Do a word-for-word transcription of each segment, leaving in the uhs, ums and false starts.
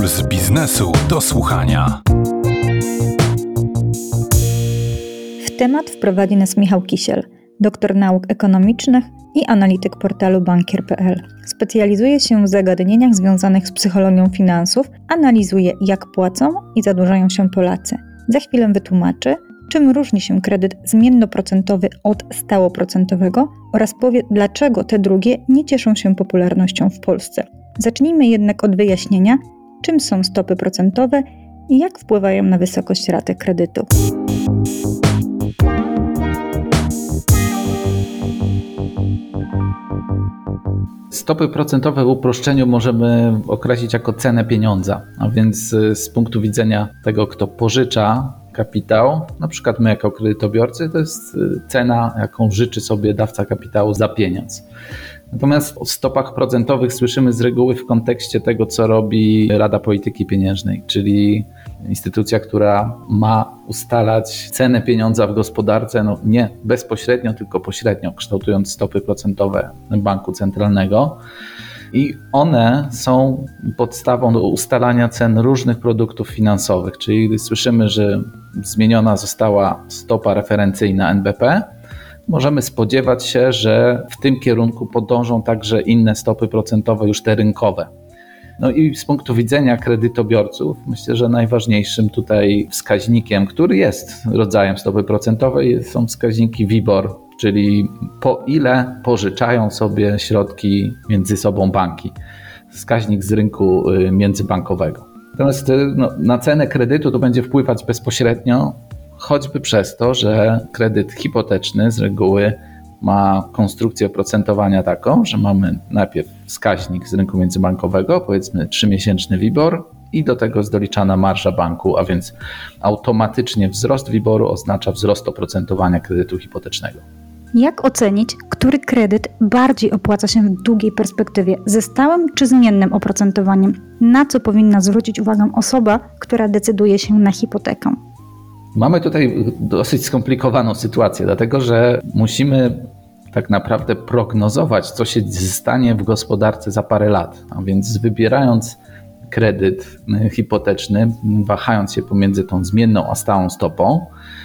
Z biznesu do słuchania. W temat wprowadzi nas Michał Kisiel, doktor nauk ekonomicznych i analityk portalu bankier kropka p l. Specjalizuje się w zagadnieniach związanych z psychologią finansów, analizuje, jak płacą i zadłużają się Polacy. Za chwilę wytłumaczy, czym różni się kredyt zmiennoprocentowy od stałoprocentowego oraz powie, dlaczego te drugie nie cieszą się popularnością w Polsce. Zacznijmy jednak od wyjaśnienia, czym są stopy procentowe i jak wpływają na wysokość raty kredytu. Stopy procentowe w uproszczeniu możemy określić jako cenę pieniądza, a więc z punktu widzenia tego, kto pożycza kapitał, na przykład my jako kredytobiorcy, to jest cena, jaką życzy sobie dawca kapitału za pieniądz. Natomiast o stopach procentowych słyszymy z reguły w kontekście tego, co robi Rada Polityki Pieniężnej, czyli instytucja, która ma ustalać cenę pieniądza w gospodarce, no nie bezpośrednio, tylko pośrednio, kształtując stopy procentowe banku centralnego. I one są podstawą do ustalania cen różnych produktów finansowych, czyli gdy słyszymy, że zmieniona została stopa referencyjna N B P, możemy spodziewać się, że w tym kierunku podążą także inne stopy procentowe, już te rynkowe. No i z punktu widzenia kredytobiorców myślę, że najważniejszym tutaj wskaźnikiem, który jest rodzajem stopy procentowej, są wskaźniki WIBOR, czyli po ile pożyczają sobie środki między sobą banki. Wskaźnik z rynku międzybankowego. Natomiast no, na cenę kredytu to będzie wpływać bezpośrednio, choćby przez to, że kredyt hipoteczny z reguły ma konstrukcję oprocentowania taką, że mamy najpierw wskaźnik z rynku międzybankowego, powiedzmy trzymiesięczny WIBOR i do tego jest doliczana marża banku, a więc automatycznie wzrost WIBOR-u oznacza wzrost oprocentowania kredytu hipotecznego. Jak ocenić, który kredyt bardziej opłaca się w długiej perspektywie, ze stałym czy zmiennym oprocentowaniem? Na co powinna zwrócić uwagę osoba, która decyduje się na hipotekę? Mamy tutaj dosyć skomplikowaną sytuację, dlatego że musimy tak naprawdę prognozować, co się stanie w gospodarce za parę lat. A więc wybierając kredyt hipoteczny, wahając się pomiędzy tą zmienną a stałą stopą,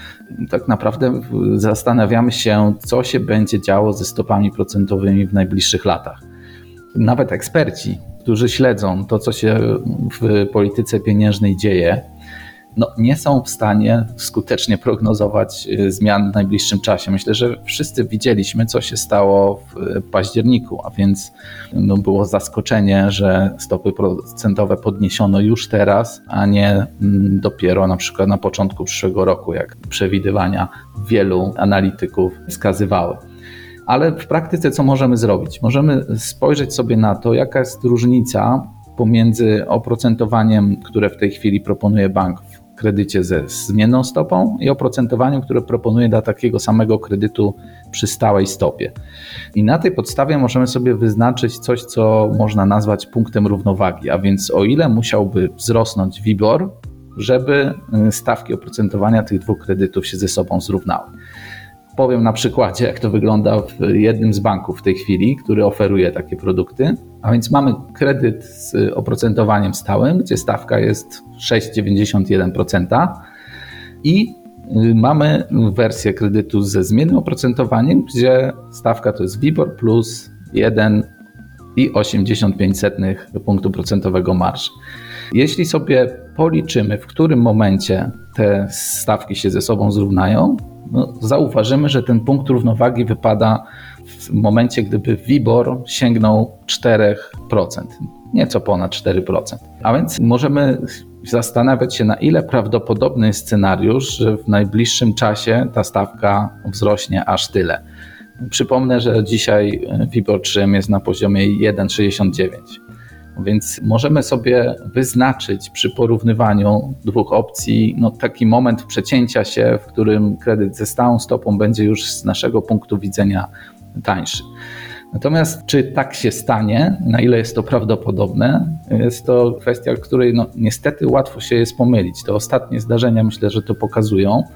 tak naprawdę zastanawiamy się, co się będzie działo ze stopami procentowymi w najbliższych latach. Nawet eksperci, którzy śledzą to, co się w polityce pieniężnej dzieje, no, nie są w stanie skutecznie prognozować zmian w najbliższym czasie. Myślę, że wszyscy widzieliśmy, co się stało w październiku, a więc no, było zaskoczenie, że stopy procentowe podniesiono już teraz, a nie dopiero na przykład na początku przyszłego roku, jak przewidywania wielu analityków wskazywały. Ale w praktyce co możemy zrobić? Możemy spojrzeć sobie na to, jaka jest różnica pomiędzy oprocentowaniem, które w tej chwili proponuje bank w kredycie ze zmienną stopą i oprocentowaniem, które proponuje dla takiego samego kredytu przy stałej stopie. I na tej podstawie możemy sobie wyznaczyć coś, co można nazwać punktem równowagi, a więc o ile musiałby wzrosnąć WIBOR, żeby stawki oprocentowania tych dwóch kredytów się ze sobą zrównały. Powiem na przykładzie, jak to wygląda w jednym z banków w tej chwili, który oferuje takie produkty. A więc mamy kredyt z oprocentowaniem stałym, gdzie stawka jest sześć przecinek dziewięćdziesiąt jeden procent i mamy wersję kredytu ze zmiennym oprocentowaniem, gdzie stawka to jest WIBOR plus jeden przecinek osiemdziesiąt pięć punktu procentowego marży. Jeśli sobie policzymy, w którym momencie te stawki się ze sobą zrównają, no, zauważymy, że ten punkt równowagi wypada w momencie, gdyby WIBOR sięgnął cztery procent, nieco ponad cztery procent. A więc możemy zastanawiać się, na ile prawdopodobny jest scenariusz, że w najbliższym czasie ta stawka wzrośnie aż tyle. Przypomnę, że dzisiaj WIBOR trzy M jest na poziomie jeden przecinek sześćdziesiąt dziewięć. Więc możemy sobie wyznaczyć przy porównywaniu dwóch opcji no, taki moment przecięcia się, w którym kredyt ze stałą stopą będzie już z naszego punktu widzenia tańszy. Natomiast czy tak się stanie, na ile jest to prawdopodobne, jest to kwestia, której no, niestety łatwo się jest pomylić. Te ostatnie zdarzenia myślę, że to pokazują.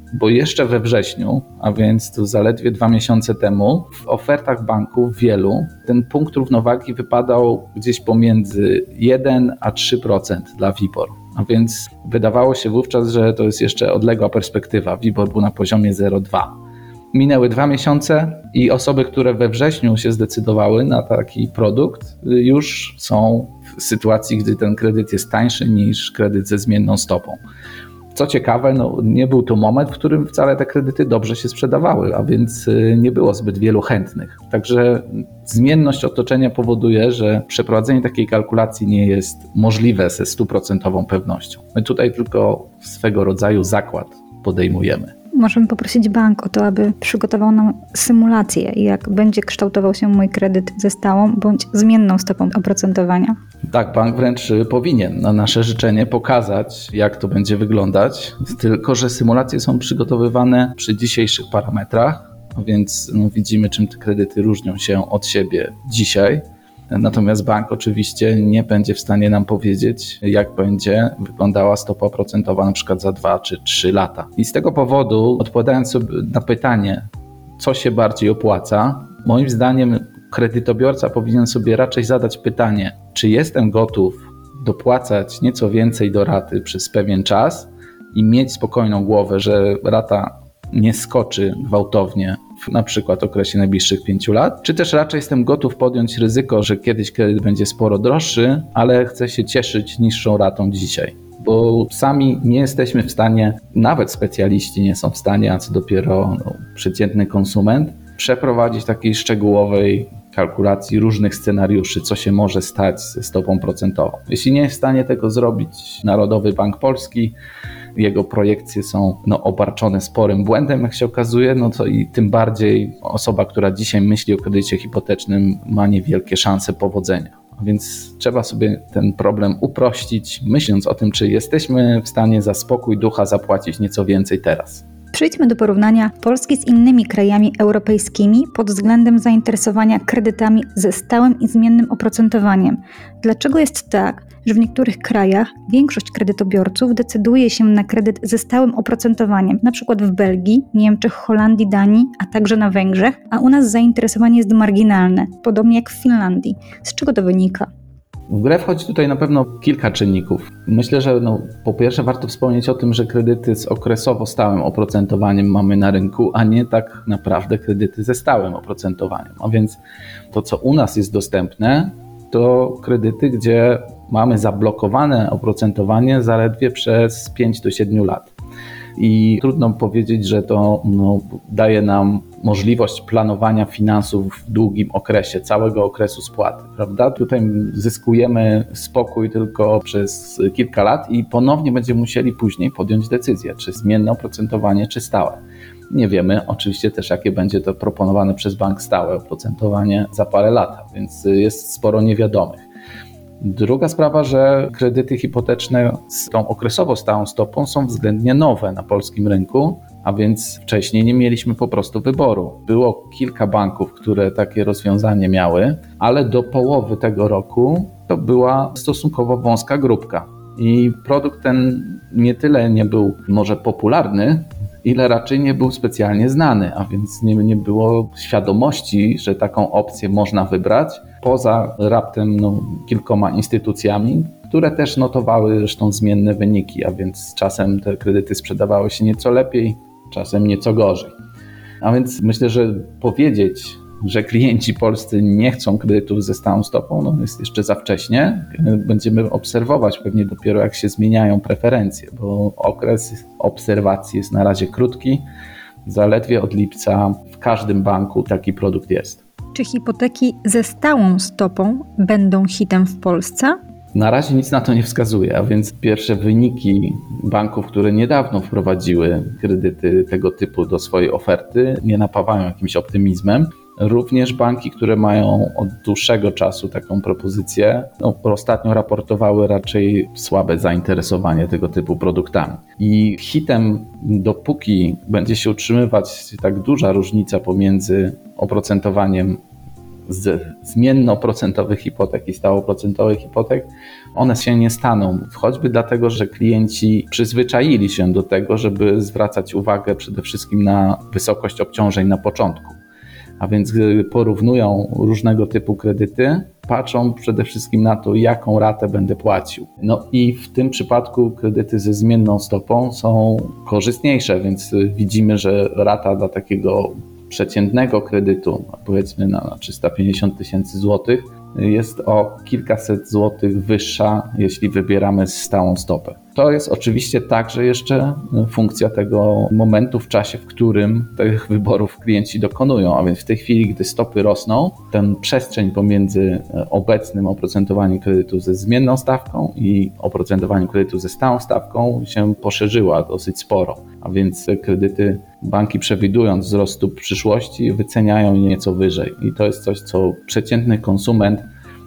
bo jeszcze we wrześniu, a więc to zaledwie dwa miesiące temu, w ofertach banków wielu ten punkt równowagi wypadał gdzieś pomiędzy jeden a trzy procent dla WIBOR. A więc wydawało się wówczas, że to jest jeszcze odległa perspektywa. WIBOR był na poziomie zero przecinek dwa. Minęły dwa miesiące i osoby, które we wrześniu się zdecydowały na taki produkt, już są w sytuacji, gdy ten kredyt jest tańszy niż kredyt ze zmienną stopą. Co ciekawe, no, nie był to moment, w którym wcale te kredyty dobrze się sprzedawały, a więc nie było zbyt wielu chętnych. Także zmienność otoczenia powoduje, że przeprowadzenie takiej kalkulacji nie jest możliwe ze stuprocentową pewnością. My tutaj tylko swego rodzaju zakład podejmujemy. Możemy poprosić bank o to, aby przygotował nam symulację, jak będzie kształtował się mój kredyt ze stałą bądź zmienną stopą oprocentowania. Tak, bank wręcz powinien na nasze życzenie pokazać, jak to będzie wyglądać, tylko że symulacje są przygotowywane przy dzisiejszych parametrach, a więc no, widzimy, czym te kredyty różnią się od siebie dzisiaj. Natomiast bank oczywiście nie będzie w stanie nam powiedzieć, jak będzie wyglądała stopa oprocentowa na przykład za dwa czy trzy lata. I z tego powodu, odpowiadając sobie na pytanie, co się bardziej opłaca, moim zdaniem kredytobiorca powinien sobie raczej zadać pytanie, czy jestem gotów dopłacać nieco więcej do raty przez pewien czas i mieć spokojną głowę, że rata nie skoczy gwałtownie w na przykład okresie najbliższych pięciu lat, czy też raczej jestem gotów podjąć ryzyko, że kiedyś kredyt będzie sporo droższy, ale chcę się cieszyć niższą ratą dzisiaj. Bo sami nie jesteśmy w stanie, nawet specjaliści nie są w stanie, a co dopiero no, przeciętny konsument, przeprowadzić takiej szczegółowej kalkulacji różnych scenariuszy, co się może stać ze stopą procentową. Jeśli nie jest w stanie tego zrobić Narodowy Bank Polski, jego projekcje są no, obarczone sporym błędem, jak się okazuje, no to i tym bardziej osoba, która dzisiaj myśli o kredycie hipotecznym, ma niewielkie szanse powodzenia. A więc trzeba sobie ten problem uprościć, myśląc o tym, czy jesteśmy w stanie za spokój ducha zapłacić nieco więcej teraz. Przejdźmy do porównania Polski z innymi krajami europejskimi pod względem zainteresowania kredytami ze stałym i zmiennym oprocentowaniem. Dlaczego jest tak, że w niektórych krajach większość kredytobiorców decyduje się na kredyt ze stałym oprocentowaniem, na przykład w Belgii, Niemczech, Holandii, Danii, a także na Węgrzech, a u nas zainteresowanie jest marginalne, podobnie jak w Finlandii. Z czego to wynika? W grę wchodzi tutaj na pewno kilka czynników. Myślę, że no, po pierwsze warto wspomnieć o tym, że kredyty z okresowo stałym oprocentowaniem mamy na rynku, a nie tak naprawdę kredyty ze stałym oprocentowaniem. A więc to, co u nas jest dostępne, to kredyty, gdzie mamy zablokowane oprocentowanie zaledwie przez pięć do siedmiu lat. I trudno powiedzieć, że to no, daje nam możliwość planowania finansów w długim okresie, całego okresu spłaty, prawda? Tutaj zyskujemy spokój tylko przez kilka lat i ponownie będziemy musieli później podjąć decyzję, czy zmienne oprocentowanie, czy stałe. Nie wiemy oczywiście też, jakie będzie to proponowane przez bank stałe oprocentowanie za parę lat, więc jest sporo niewiadomych. Druga sprawa, że kredyty hipoteczne z tą okresowo stałą stopą są względnie nowe na polskim rynku, a więc wcześniej nie mieliśmy po prostu wyboru. Było kilka banków, które takie rozwiązanie miały, ale do połowy tego roku to była stosunkowo wąska grupka. I produkt ten nie tyle nie był może popularny, ile raczej nie był specjalnie znany, a więc nie, nie było świadomości, że taką opcję można wybrać, poza raptem no, kilkoma instytucjami, które też notowały zresztą zmienne wyniki, a więc czasem te kredyty sprzedawały się nieco lepiej, czasem nieco gorzej. A więc myślę, że powiedzieć, że klienci polscy nie chcą kredytów ze stałą stopą, no jest jeszcze za wcześnie. Będziemy obserwować pewnie dopiero, jak się zmieniają preferencje, bo okres obserwacji jest na razie krótki. Zaledwie od lipca w każdym banku taki produkt jest. Czy hipoteki ze stałą stopą będą hitem w Polsce? Na razie nic na to nie wskazuje, a więc pierwsze wyniki banków, które niedawno wprowadziły kredyty tego typu do swojej oferty, nie napawają jakimś optymizmem. Również banki, które mają od dłuższego czasu taką propozycję, no, ostatnio raportowały raczej słabe zainteresowanie tego typu produktami. I hitem, dopóki będzie się utrzymywać tak duża różnica pomiędzy oprocentowaniem z zmiennoprocentowych hipotek i stałoprocentowych hipotek, one się nie staną, choćby dlatego, że klienci przyzwyczaili się do tego, żeby zwracać uwagę przede wszystkim na wysokość obciążeń na początku. A więc gdy porównują różnego typu kredyty, patrzą przede wszystkim na to, jaką ratę będę płacił. No i w tym przypadku kredyty ze zmienną stopą są korzystniejsze, więc widzimy, że rata dla takiego przeciętnego kredytu, powiedzmy na trzysta pięćdziesiąt tysięcy złotych, jest o kilkaset złotych wyższa, jeśli wybieramy stałą stopę. To jest oczywiście także jeszcze funkcja tego momentu w czasie, w którym tych wyborów klienci dokonują, a więc w tej chwili, gdy stopy rosną, ten przestrzeń pomiędzy obecnym oprocentowaniem kredytu ze zmienną stawką i oprocentowaniem kredytu ze stałą stawką się poszerzyła dosyć sporo, a więc kredyty banki, przewidując wzrost stóp w przyszłości, wyceniają je nieco wyżej i to jest coś, co przeciętny konsument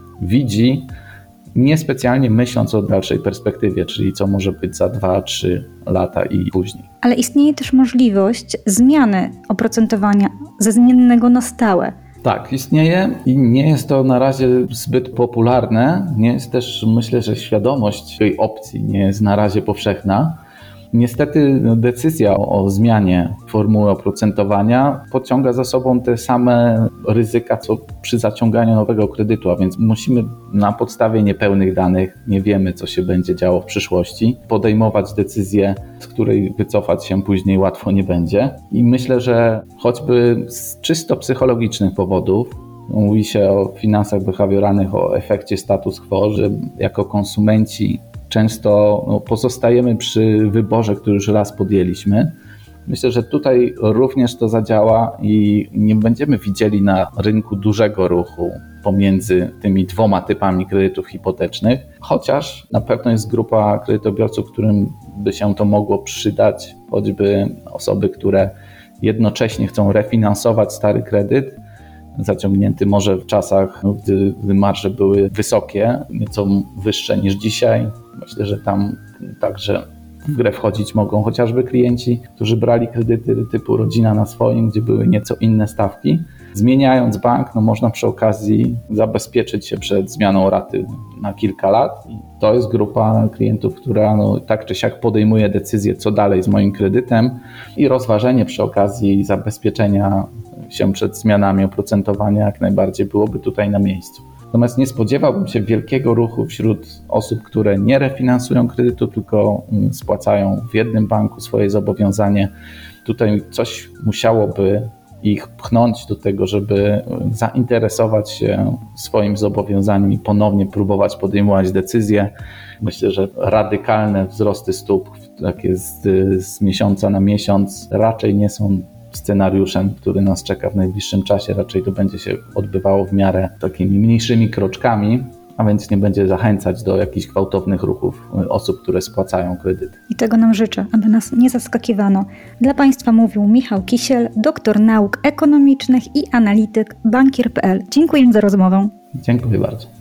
widzi, niespecjalnie myśląc o dalszej perspektywie, czyli co może być za dwa trzy lata i później. Ale istnieje też możliwość zmiany oprocentowania ze zmiennego na stałe. Tak, istnieje i nie jest to na razie zbyt popularne. Nie jest też, myślę, że świadomość tej opcji nie jest na razie powszechna. Niestety decyzja o zmianie formuły oprocentowania pociąga za sobą te same ryzyka, co przy zaciąganiu nowego kredytu, a więc musimy na podstawie niepełnych danych, nie wiemy, co się będzie działo w przyszłości, podejmować decyzję, z której wycofać się później łatwo nie będzie. I myślę, że choćby z czysto psychologicznych powodów, mówi się o finansach behawioralnych, o efekcie status quo, że jako konsumenci często no, pozostajemy przy wyborze, który już raz podjęliśmy. Myślę, że tutaj również to zadziała i nie będziemy widzieli na rynku dużego ruchu pomiędzy tymi dwoma typami kredytów hipotecznych, chociaż na pewno jest grupa kredytobiorców, którym by się to mogło przydać, choćby osoby, które jednocześnie chcą refinansować stary kredyt, zaciągnięty może w czasach, gdy, gdy marże były wysokie, nieco wyższe niż dzisiaj. Myślę, że tam także w grę wchodzić mogą chociażby klienci, którzy brali kredyty typu rodzina na swoim, gdzie były nieco inne stawki. Zmieniając bank, no można przy okazji zabezpieczyć się przed zmianą raty na kilka lat. I to jest grupa klientów, która no, tak czy siak podejmuje decyzję, co dalej z moim kredytem i rozważenie przy okazji zabezpieczenia się przed zmianami oprocentowania jak najbardziej byłoby tutaj na miejscu. Natomiast nie spodziewałbym się wielkiego ruchu wśród osób, które nie refinansują kredytu, tylko spłacają w jednym banku swoje zobowiązanie. Tutaj coś musiałoby ich pchnąć do tego, żeby zainteresować się swoim zobowiązaniem i ponownie próbować podejmować decyzje. Myślę, że radykalne wzrosty stóp, takie z, z miesiąca na miesiąc, raczej nie są scenariuszem, który nas czeka w najbliższym czasie. Raczej to będzie się odbywało w miarę takimi mniejszymi kroczkami, a więc nie będzie zachęcać do jakichś gwałtownych ruchów osób, które spłacają kredyty. I tego nam życzę, aby nas nie zaskakiwano. Dla Państwa mówił Michał Kisiel, doktor nauk ekonomicznych i analityk bankier kropka p l. Dziękuję za rozmowę. Dziękuję bardzo.